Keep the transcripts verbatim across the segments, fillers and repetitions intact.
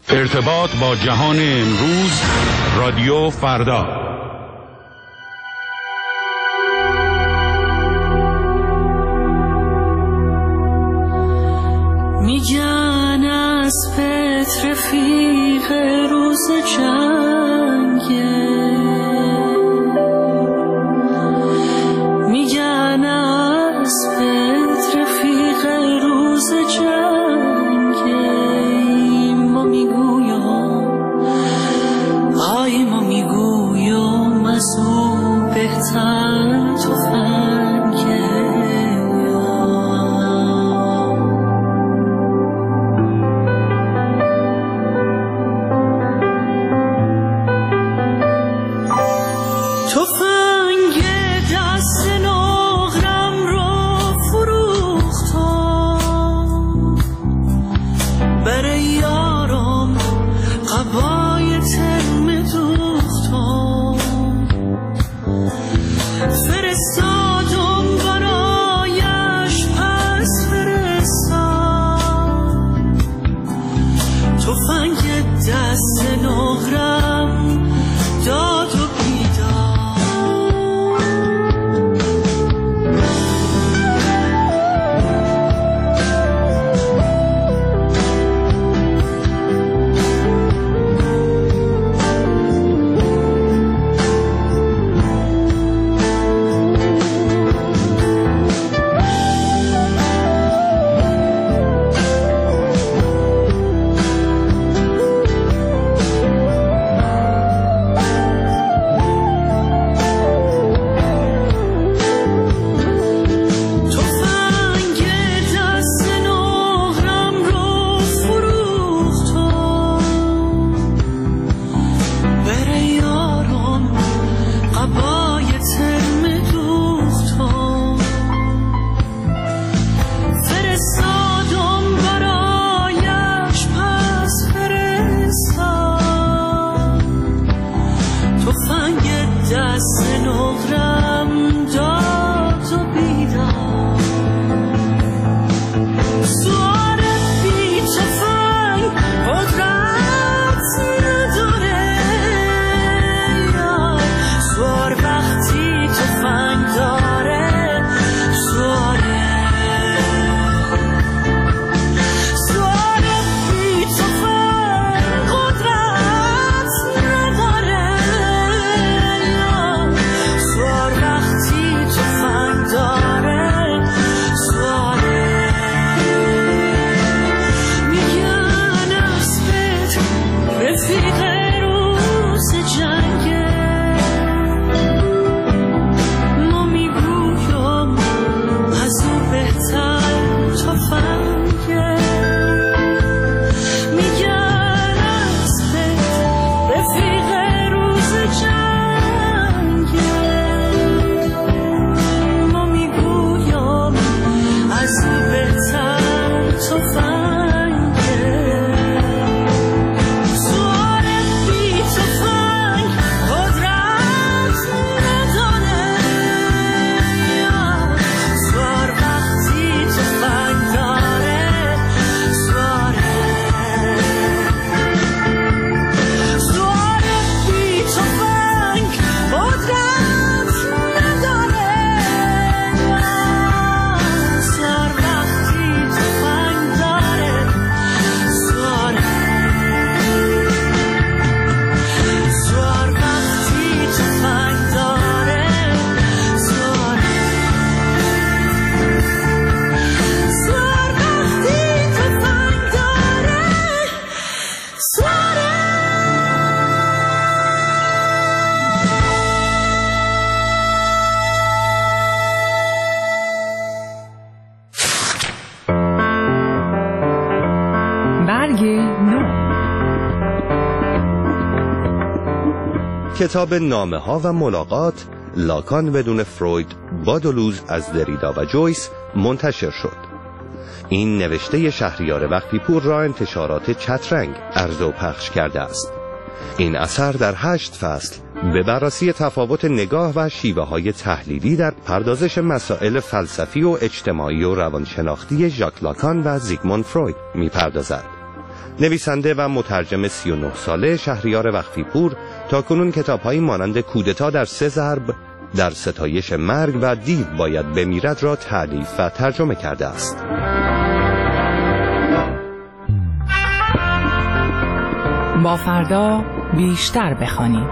ارتباط با جهان امروز، رادیو فردا. میگن از پت رفیق روز جنگه، میگن از پت رفیق روز جنگه. ما میگویم آی ما میگویم از او بهتر تفنگه. کتاب نامه ها و ملاقات، لاکان بدون فروید با دولوز از دریدا و جویس منتشر شد. این نوشته شهریار وقتی‌پور را انتشارات چترنگ عرضه و پخش کرده است. این اثر در هشت فصل به بررسی تفاوت نگاه و شیوه های تحلیلی در پردازش مسائل فلسفی و اجتماعی و روانشناختی ژاک لاکان و زیگموند فروید می پردازد. نویسنده و مترجم سی و نه ساله شهریار وقفی پور تا کنون کتاب‌هایی مانند کودتا در سه ضرب، در ستایش مرگ و دیو باید بمیرد را تألیف و ترجمه کرده است. با فردا بیشتر بخوانیم.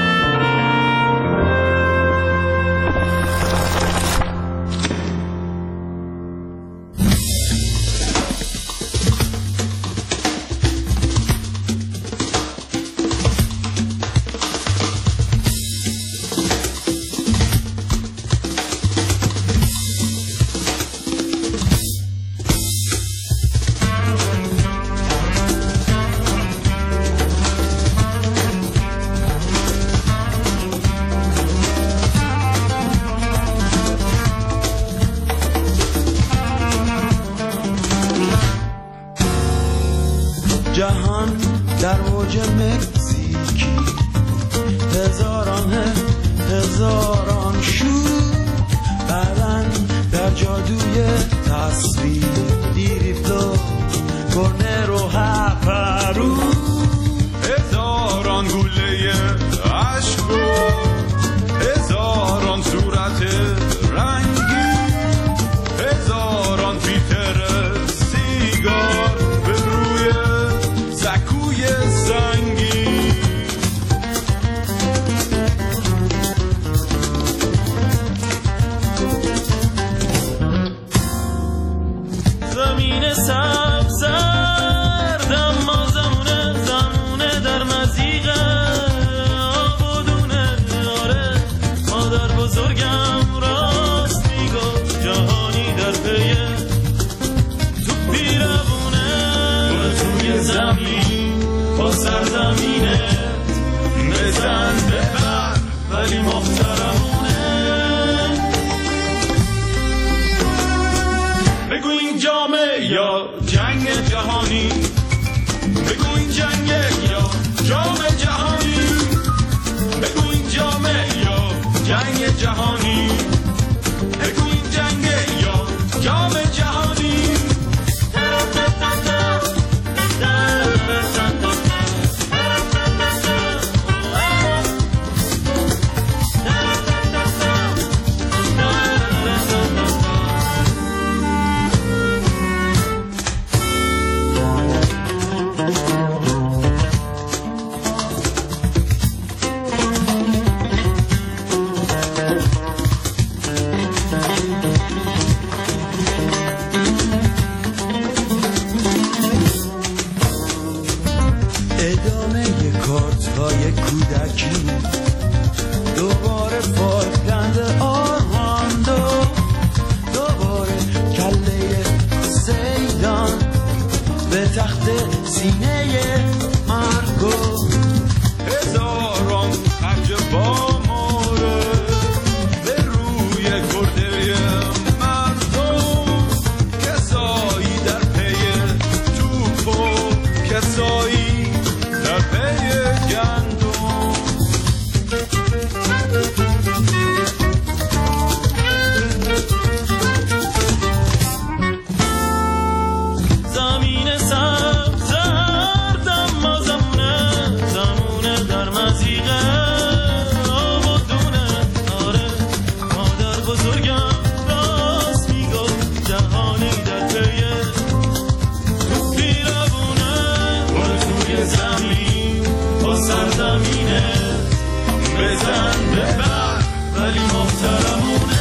جهان در اوج مکزیکی، هزاران هزاران شور، بعدن در جادوی تصویر، دیریبلو کورنر و هپرو، هزاران گوله عشق و هزاران صورت رنگی، هزاران پیتر سیگار به روی سکوی سنگی. زمین سبز زرد اما زمونه زمونه در مزیق آب و دونه. آره مادر بزرگم راست میگفت، جهانی در پیه تو پیرمونه. برو توی زمین با سرزمینه بزن ببر ولی محترمونه. بگو این جامه یا جنگ جهانی، بگو این جنگ یا جام جهانی، بگو این جامه یا جنگ جهانی، بگو این جنگ یا جام جهانی. ادامه کارت‌های کودکی، دوباره فالکلند آرواندو، دوباره کله سیدان به تخت سینه مرگو. هزاران خرج با ماره به روی گرده مردم، کسایی در پی توپ و کسایی در پی گندم. زمین سبز زرد اما زمونه زمونه در مزیق آب و دونه. آره مادر بزرگم راست میگفت، جهانی در پیه تو پیرمونه. برو توی زمین با سرزمینه بزن ببر ولی محترمونه.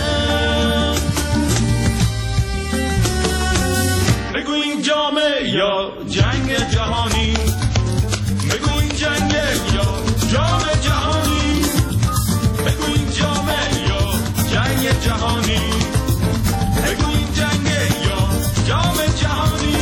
بگو این جامه یا جنگ جهانی، بگو این جنگ یا جام جهانی، بگو این جامه یا جنگ جهانی، بگو این جنگ یا جام جهانی.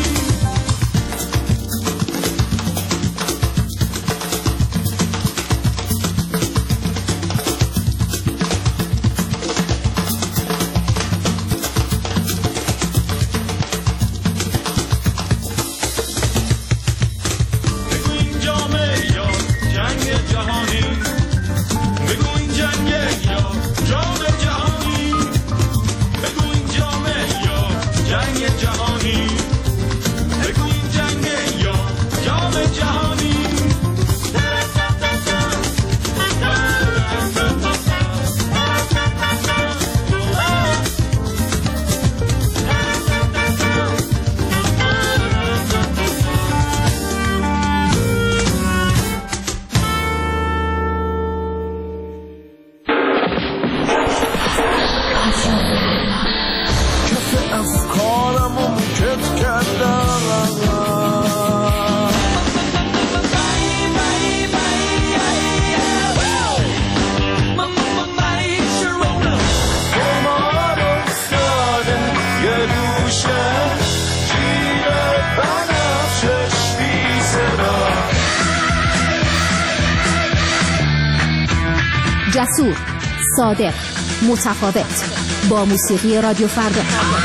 جسور، صادق، متفاوت، با موسیقی رادیو فردا.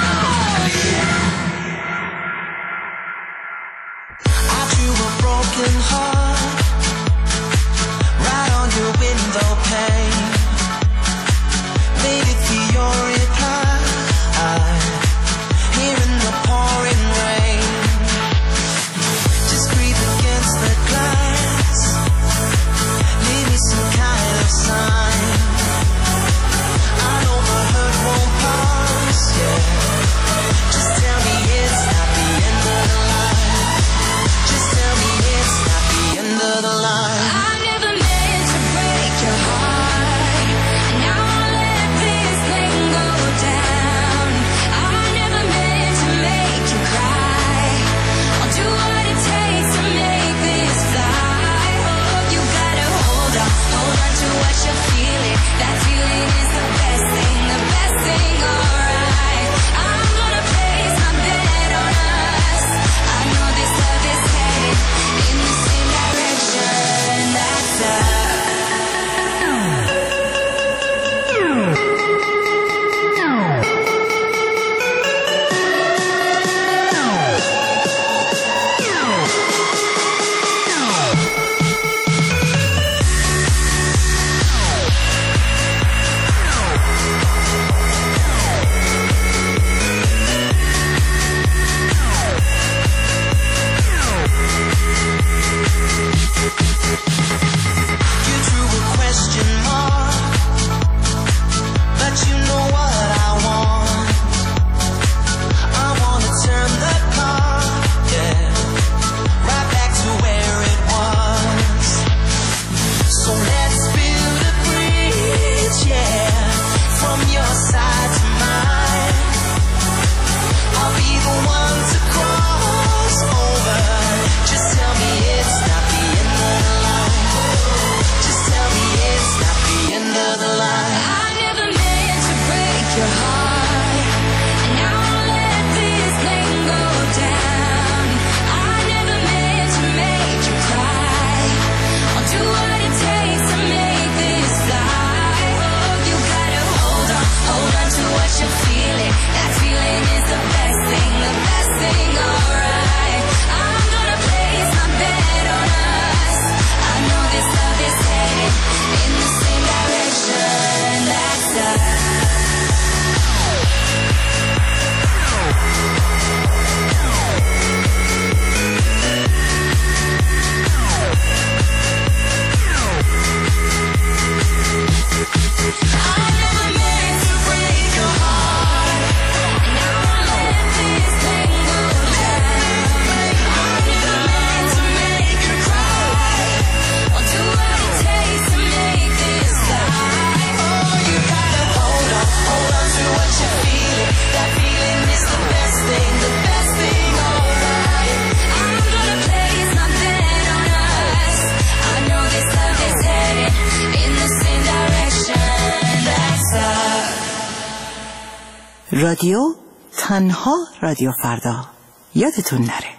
رادیو تنها رادیو فردا، یادتون نره.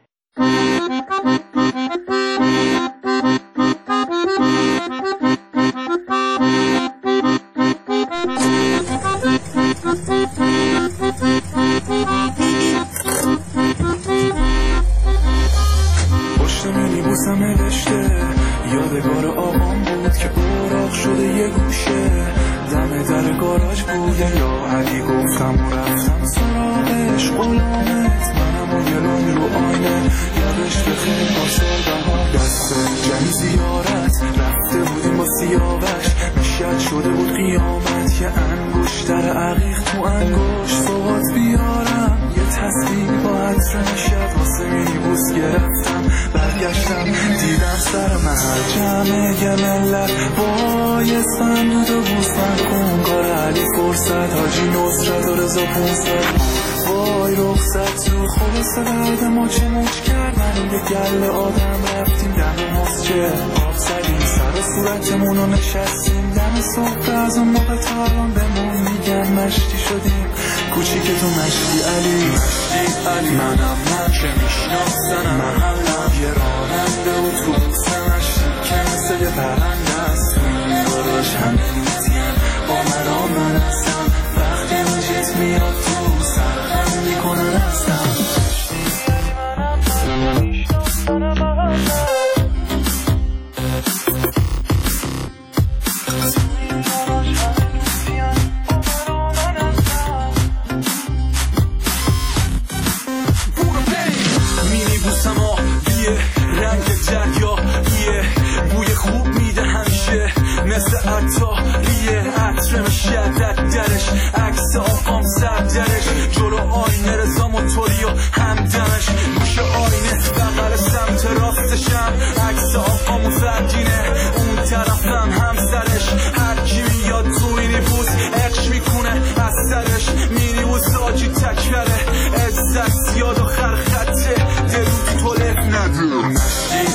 پشت مینیبوسم نوشته یادگار آقام بود که اوراق شده یه گوشه، دم در گاراژ بوده یا علی گفتم و رفتم سراغش، غلامت منم و گلون رو آینه، یادش بخیر پاسار بها دسته جنی زیارت رفته بودیم با سیاوش، میشد شده بود قیامت که انگشتر عقیق تو انگشت صحبت بیارم، یه تصویر با عطر نشد واسه مینیبوس گرفتم، برگشتم دیدم سر محل جمعه یه ملت وای سندود و بوسن کنگار علی فرصت حاجی نصرت و رضا پونصد وای رخصت تو خلاصه درد ما چه موج کردن یه گل آدم رفتیم دم مسجد آب زدیم سر صورتمون رو نشستیم دم صبح از اون موقع تاران بمون میگن مشتی شدیم کوچیک تو مشتی علی مشتی علی منم من که میشناسنم محلم یه راننده و تو بوسه مشتی که مثل یه پرنده است تو این گاراژ همه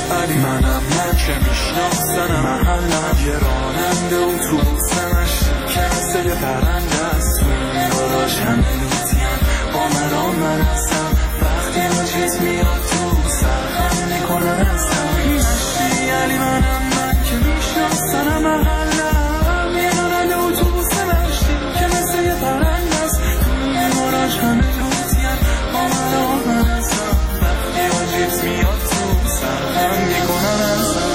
علی منم من که میشناسنم محلم یه راننده اتوبوسمش که مثل یه پرنده است داراش همه لوتیم با من آمن هستم وقتی ما چیز میاد تو سرخم میکنن هستم مشتی علی منم من که میشناسنم محلم یه راننده اتوبوسمش که مثل یه پرنده است داراش همه لوتیم با من آمن هستم وقتی ما چیز میاد تو سرخم میکنن هستم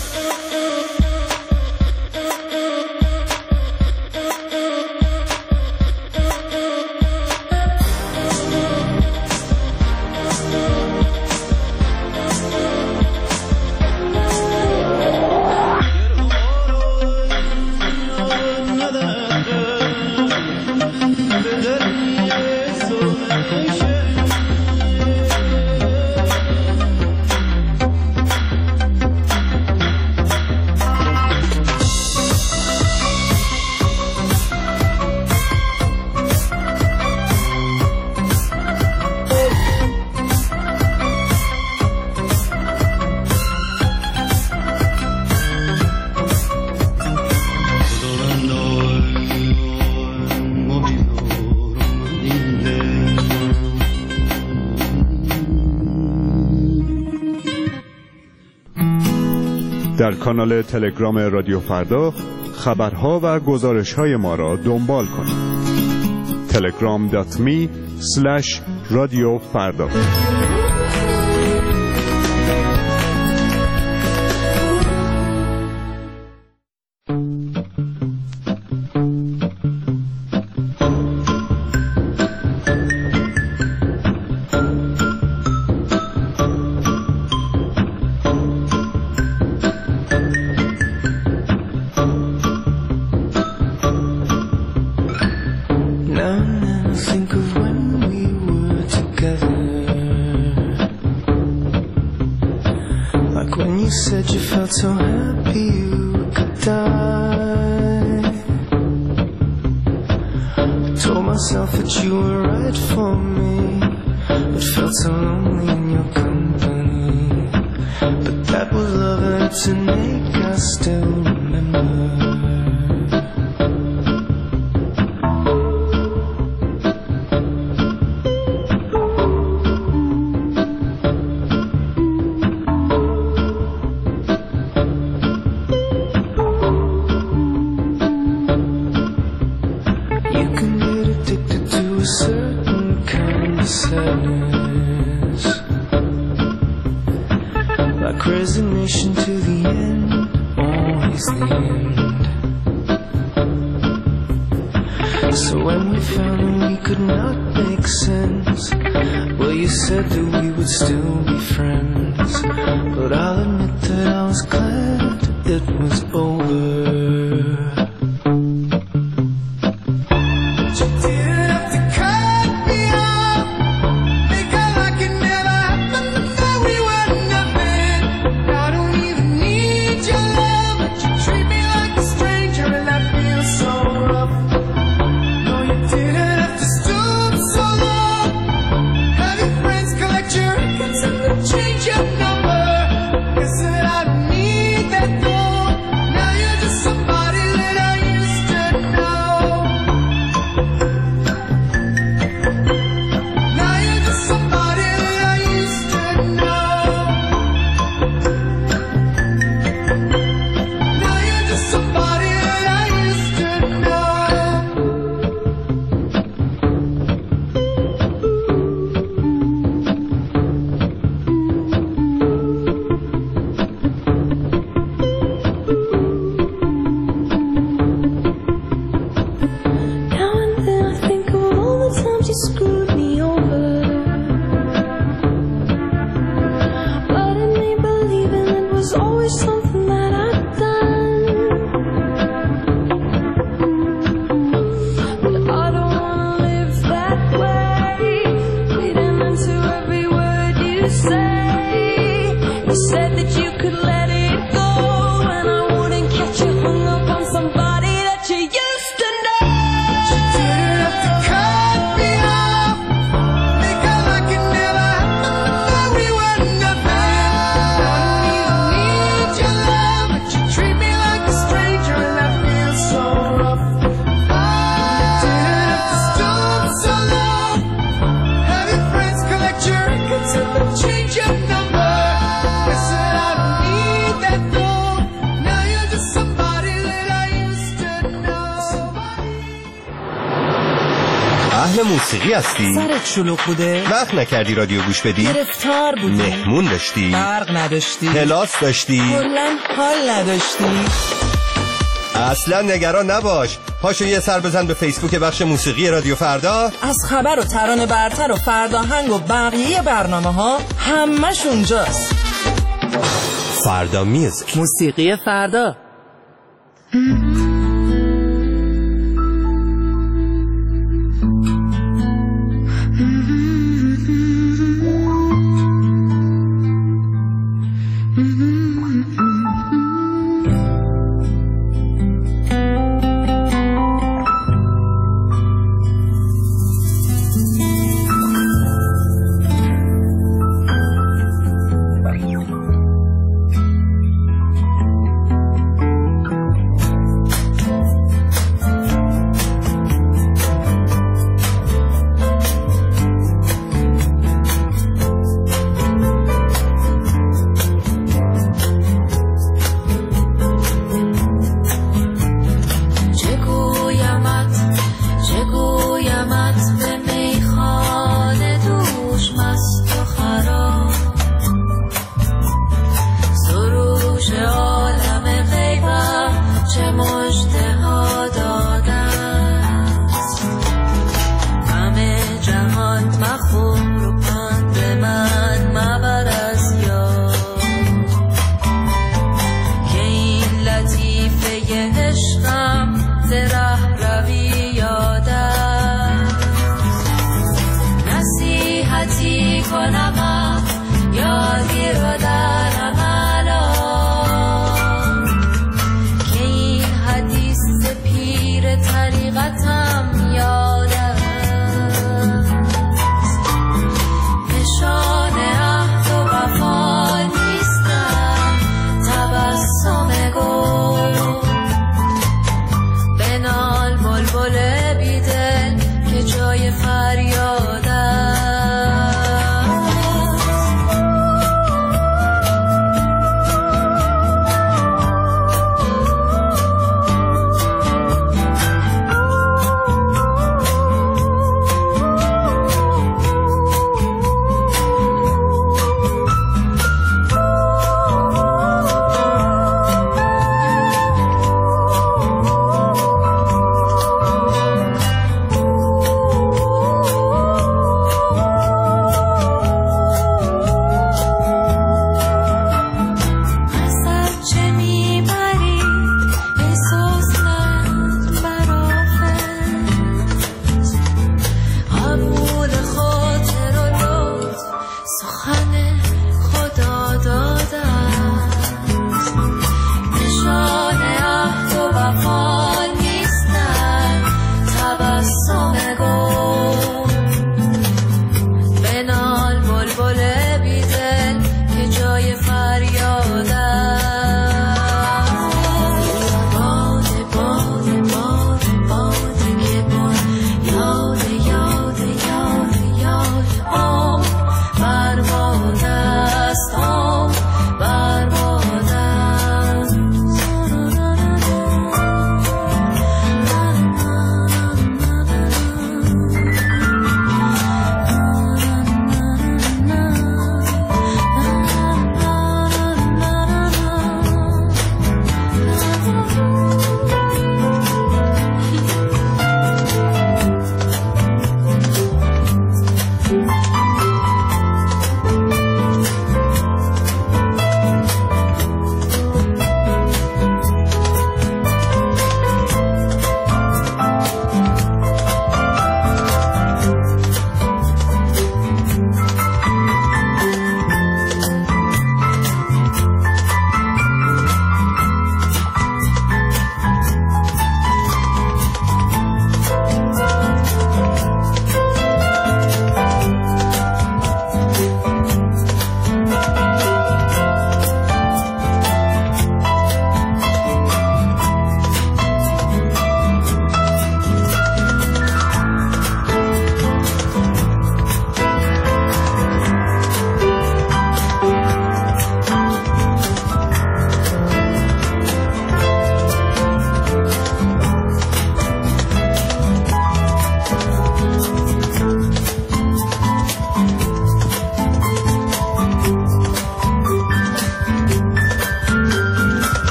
در کانال تلگرام رادیو فردا خبرها و گزارش‌های ما را دنبال کنید. تلگرام دات می اسلش رادیو فردا. So happy you could die. I told myself that you were right for me, but felt so lonely in your company. But that was love and it's an ache I still remember. Resignation to the end, always the end. So when we found that we could not make sense, well, you said that we would still be friends. But I'll admit that I was glad it was over. Change your number, 'cause I don't need that gold. Now you're just اهل موسیقی هستی؟ سرت شلوغ بوده؟ وقت نکردی رادیو گوش بدی؟ گرفتار بودی؟ مهمون داشتی؟ برق نداشتی؟ کلاس داشتی؟ کلاً حال نداشتی؟ اصلا نگران نباش، پاشو یه سر بزن به فیسبوک بخش موسیقی رادیو فردا. از خبر و ترانه برتر و فرداهنگ و بقیه برنامه ها همش اونجاست. فردا میوزیک، موسیقی فردا. Mm-hmm.